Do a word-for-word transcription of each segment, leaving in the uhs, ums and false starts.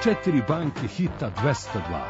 Četiri banke hita dvesta dva.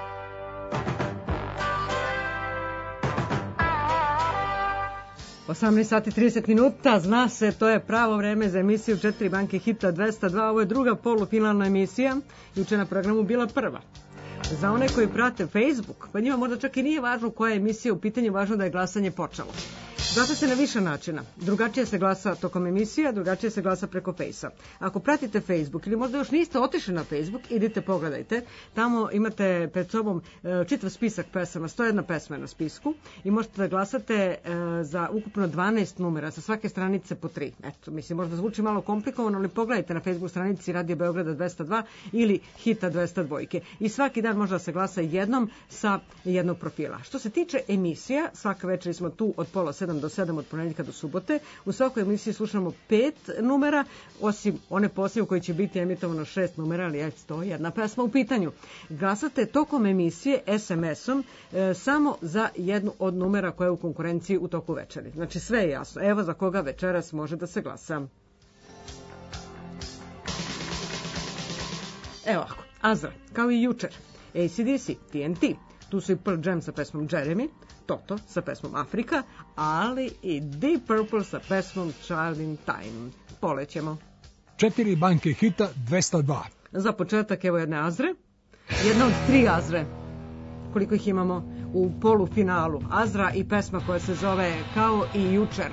osamnaest sati trideset minuta, zna se, to je pravo vreme za emisiju Četiri banke hita dvesta dva. Ovo je druga polufinalna emisija, juče na programu bila prva. Za one koji prate Facebook, pa njima možda čak i nije važno koja je emisija u pitanju, važno da je glasanje počelo. Glasa se na više načina. Drugačije se glasa tokom emisija, drugačije se glasa preko Fejsa. Ako pratite Facebook ili možda još niste otišli na Facebook, idite pogledajte. Tamo imate pred sobom čitav spisak pesama, sto jedna pesma je na spisku i možete da glasate za ukupno dvanaest numera, sa svake stranice po tri. Eto, mislim, možda zvuči malo komplikovano, ali pogledajte na Facebook stranici Radio Beograda dvesta dva ili Hita dvesta dva. I svaki dan može da se glasa jednom sa jednog profila. Što se tiče emisija, svaka večer smo tu od pola sedam do sedam od ponedjeljka do subote. U svakoj emisiji slušamo pet numera, osim one poslije u kojoj će biti emitovano šest numera, ali je sto jedna pesma u pitanju. Glasate tokom emisije es em esom e, samo za jednu od numera koja je u konkurenciji u toku večeri. Znači sve je jasno. Evo za koga večeras može da se glasa. Evo ovako. Azra, kao i jučer. A C D C, T N T. Tu su i Pearl Jam sa pesmom Jeremy, Toto sa pesmom Afrika, ali i Deep Purple sa pesmom Child in Time. Polećemo. Četiri banke hita dvesta dva. Za početak evo jedne Azre. Jedna od tri Azre. Koliko ih imamo u polufinalu. Azra i pesma koja se zove Kao i jučer.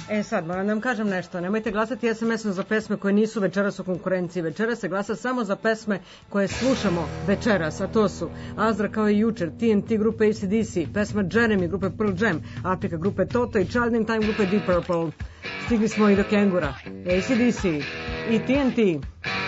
E sad, moram da vam kažem nešto. Nemojte glasati es em esom za pesme koje nisu večeras u konkurenciji. Večeras se glasa samo za pesme koje slušamo večeras, a to su Azra kao i jučer, T N T grupe A C D C, pesma Jeremy grupe Pearl Jam, Afrika grupe Toto i Child in Time grupe Deep Purple. Stigli smo i do Kengura, A C D C i T N T.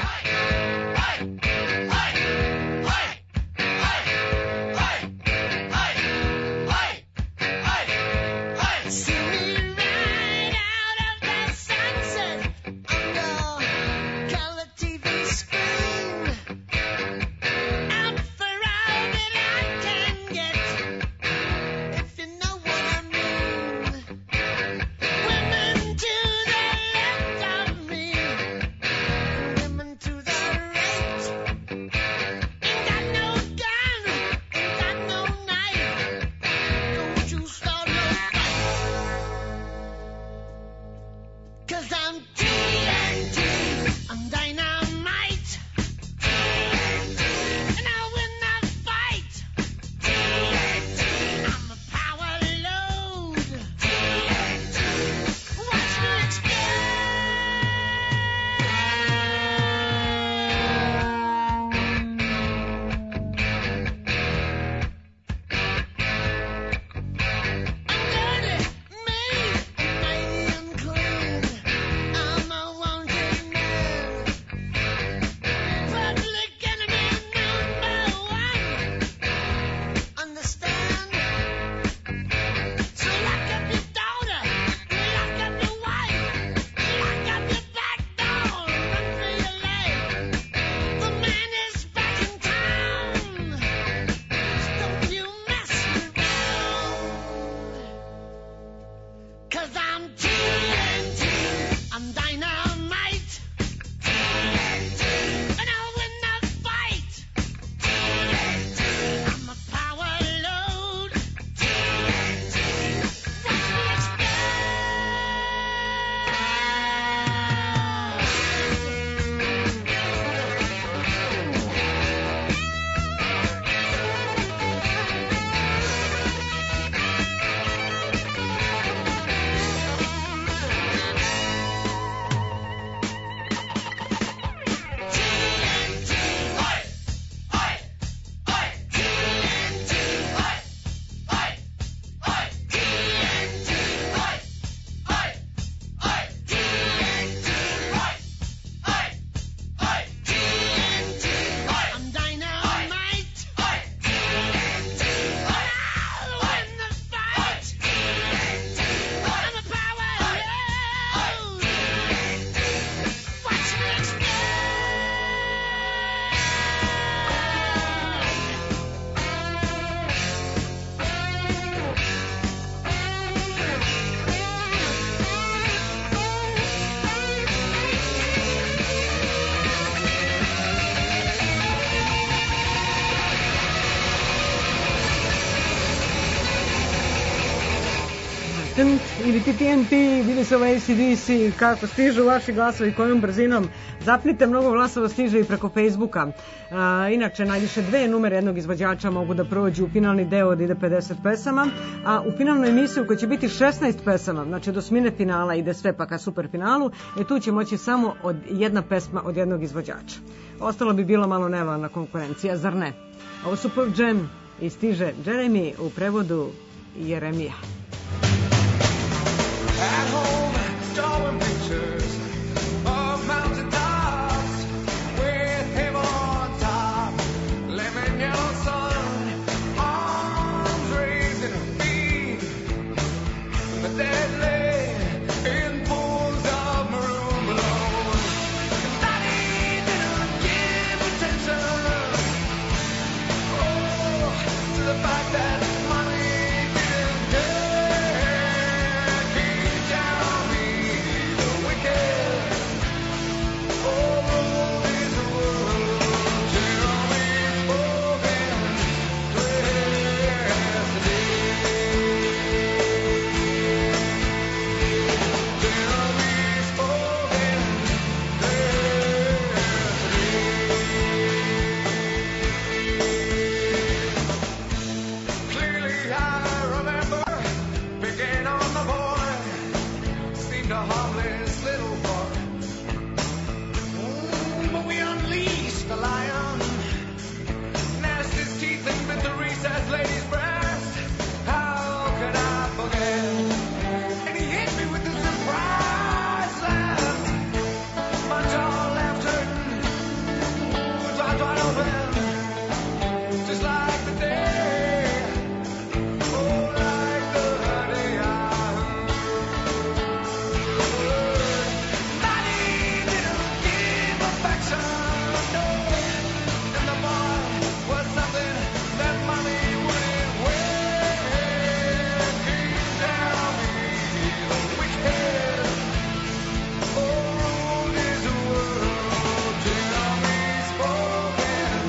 Ili T N T, bili su A C D C, kako stižu vaši glasovi, kojom brzinom. Zapnite, mnogo glasova stiže i preko Facebooka. A, inače, najviše dve numere jednog izvođača mogu da prođu u finalni deo od ide pedeset pesama, a u finalnoj emisiji u kojoj će biti šesnaest pesama, znači do osmine finala ide sve pa ka super finalu, e tu će moći samo od jedna pesma od jednog izvođača. Ostalo bi bilo malo nevalna konkurencija, zar ne? Ovo su Pearl Jam i stiže Jeremy u prevodu Jeremija. At home, drawing pictures of mountain tops with heaven on top, lemon yellow sun, arms raised in her feet, but dead lay in pools of maroon below. Daddy didn't give attention, oh, to the fact that money didn't care. seemed a harmless little boy. Mm, but we unleashed the lion, gnashed his teeth and bit the recessed lady's breast. How could I forget? And he hit me with the surprise slap. My jaw left hurting, wide, wide open, just like the day. Oh, like the day I heard. Daddy didn't give affection, no. And the boy was something that mommy wouldn't wear. Came down me, the wicked, oh, ruled his world. Tell me spoken,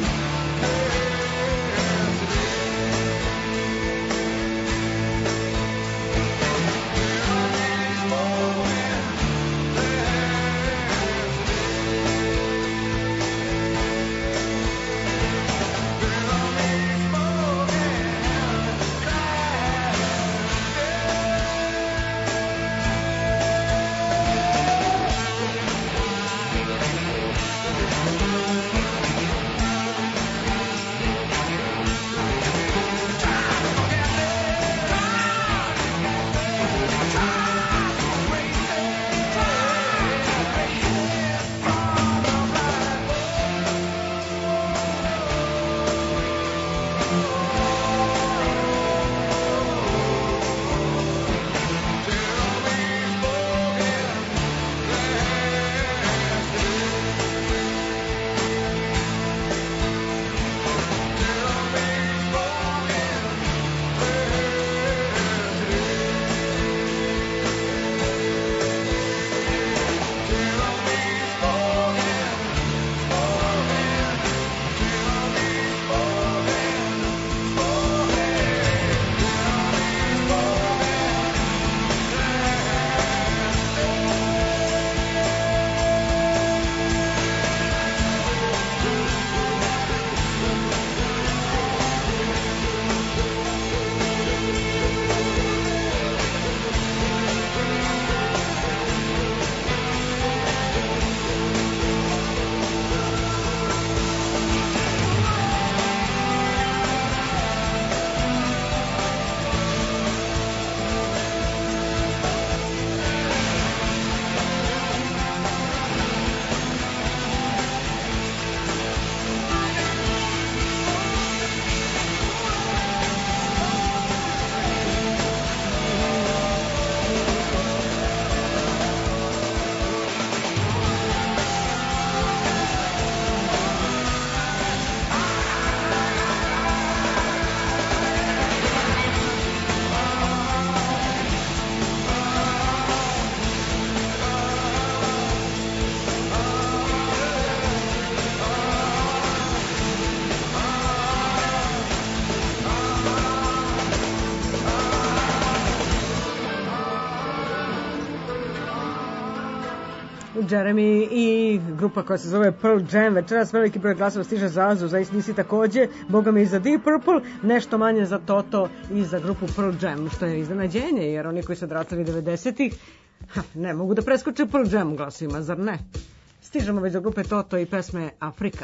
Jeremy i grupa koja se zove Pearl Jam. Večeras veliki broj glasova stiže za Azu, za A C D C takođe, boga mi i za Deep Purple, nešto manje za Toto i za grupu Pearl Jam, što je iznenađenje, jer oni koji su odrastali devedesetih ha, ne mogu da preskoče Pearl Jam glasovima, zar ne? Stižemo već do grupe Toto i pesme Afrika.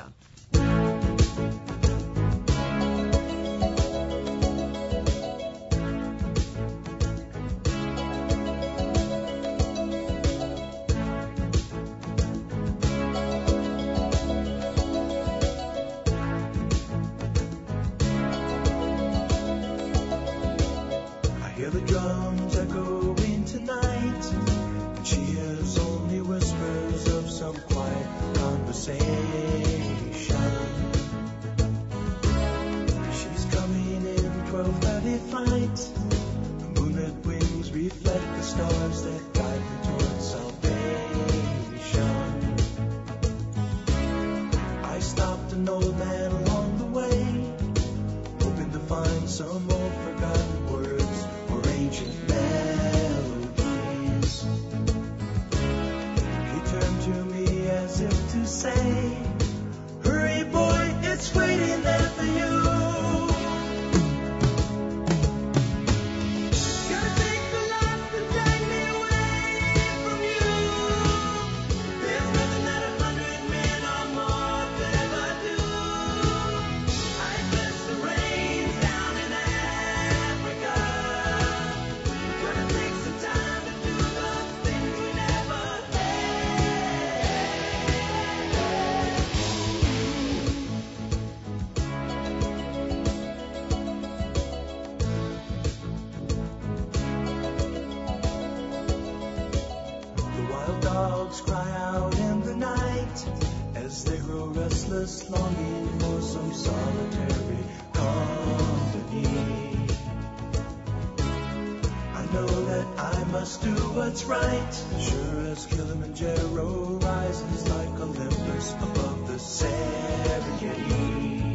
Gonna take the love to drag me away. dogs cry out in the night as they grow restless, longing for some solitary company. I know that I must do what's right, sure as Kilimanjaro rises like Olympus above the Serengeti.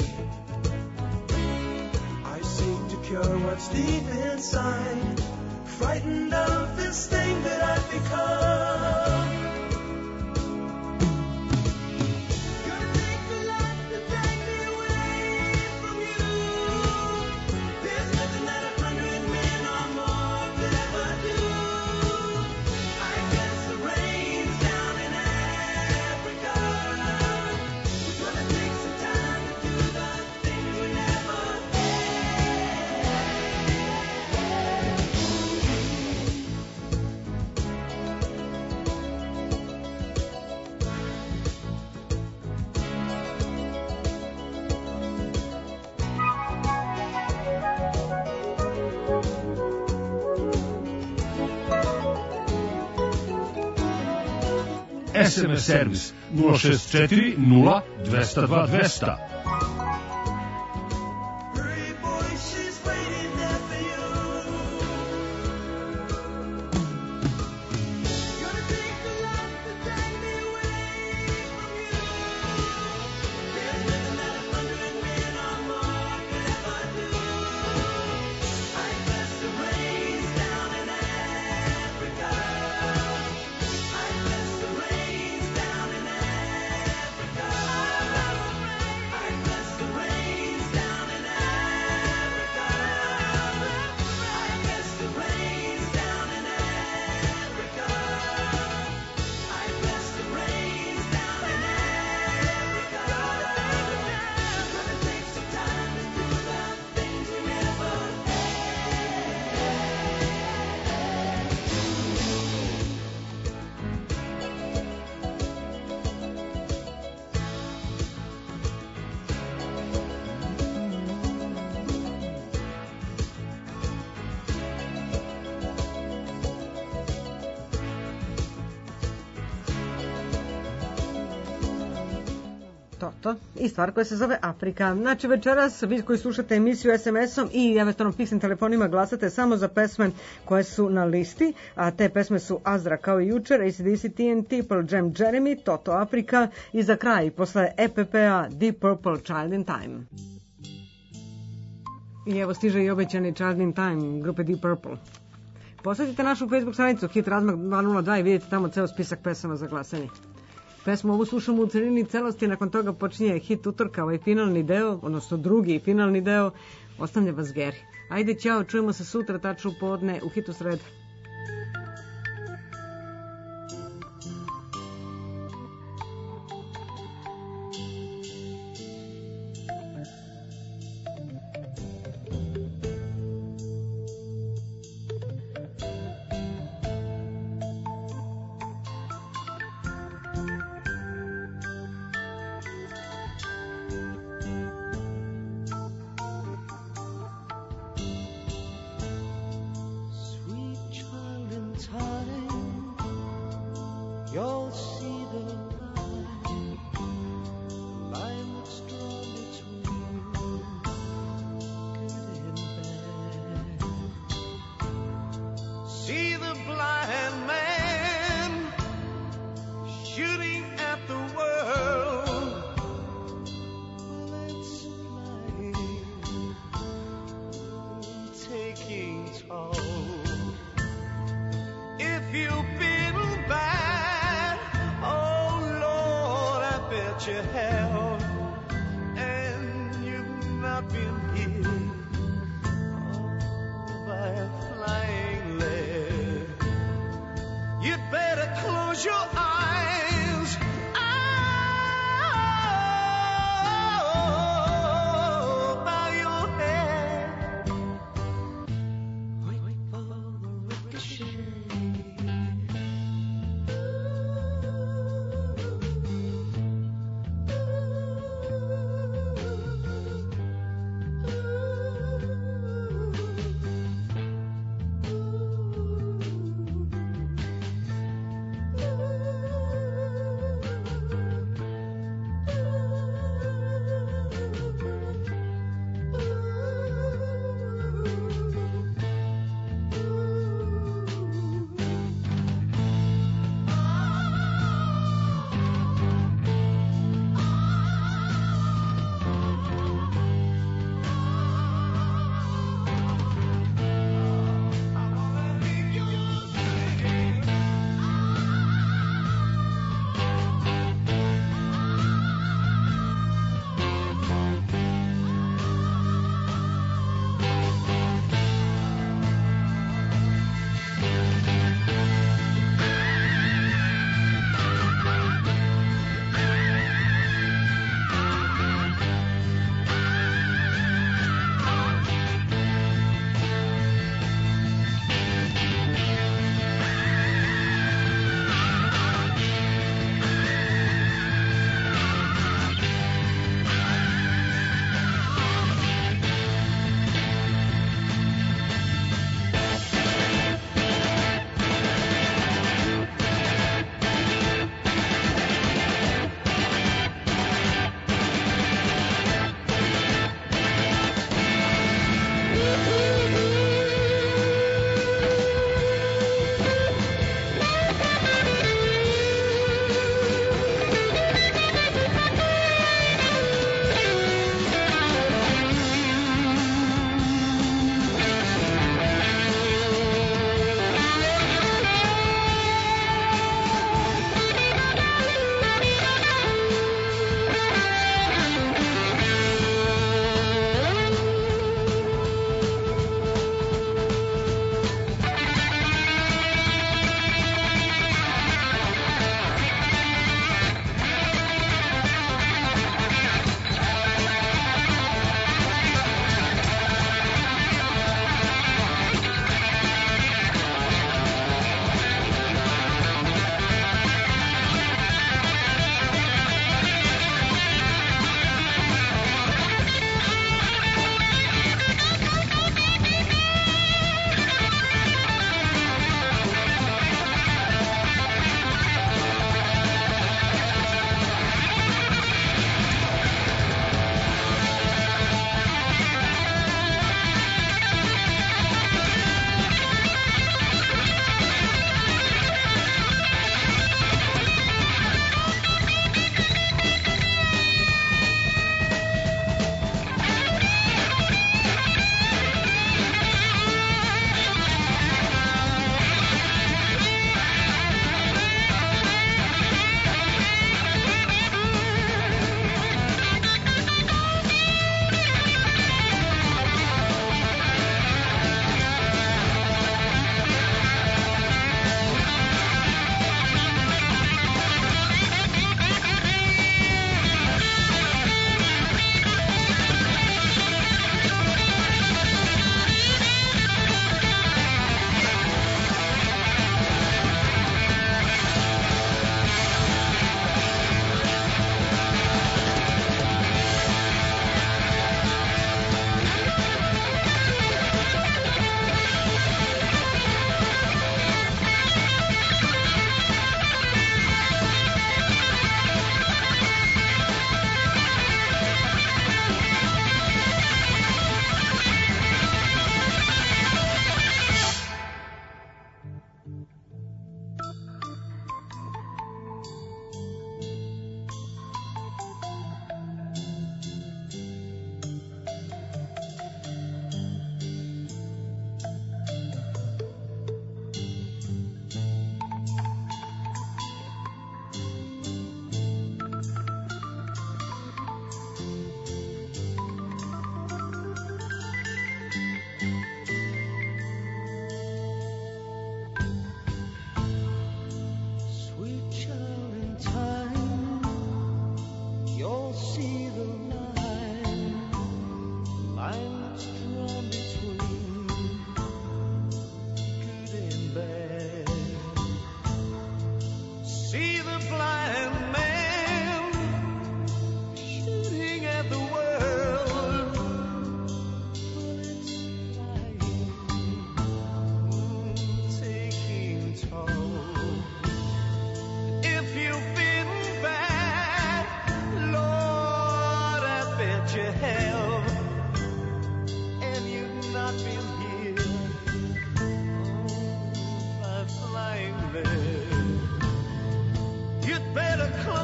I seek to cure what's deep inside, frightened of this thing that I've become. Gonna take the life to take me away from you. There's nothing that a hundred men or more could ever do. I guess the rain's down in Africa. We're gonna take some time to do the things we never S M S servis nula šest četiri nula dva zero dva dva zero. Hurry, boy, she's waiting there for you. Gonna take the life to take me away from you. There's nothing that a hundred men or more could ever do. I guess the rain's down in Africa. I guess the rain's down in Africa. I guess the rain's down in Africa. I guess the rain's down in Africa. I guess the rain's down in Africa. Gonna take some time to do the things we never Toto i stvar koja se zove Afrika. Znači večeras vi koji slušate emisiju es em esom i eventualno fiksnim telefonima glasate samo za pesme koje su na listi, a te pesme su Azra kao i jučer, A C D C, T N T, Pearl Jam, Jeremy, Toto Afrika i za kraj posle E P P-a Deep Purple, Child in Time. I evo stiže i obećani Child in Time grupe Deep Purple. Posjetite našu Facebook stranicu Hit Razmak dva nula dva i vidite tamo ceo spisak pesama za glasanje. Pesmu ovu slušamo u celini celosti, nakon toga počinje hit utorka, ovaj finalni deo, odnosno drugi i finalni deo, ostavlja vas Geri. Ajde, ćao, čujemo se sutra, tačno u podne, u hitu sreda. You'll see the line, line that's drawn between good and bad. See the blind man shooting at the world, bullets flying, taking toll. If you feel bad, you have, and you've not been hit oh, by a flying lead. You'd better close your eyes. Oh, bow your head. Wait for the ricochet. Ooh.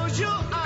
close your eyes.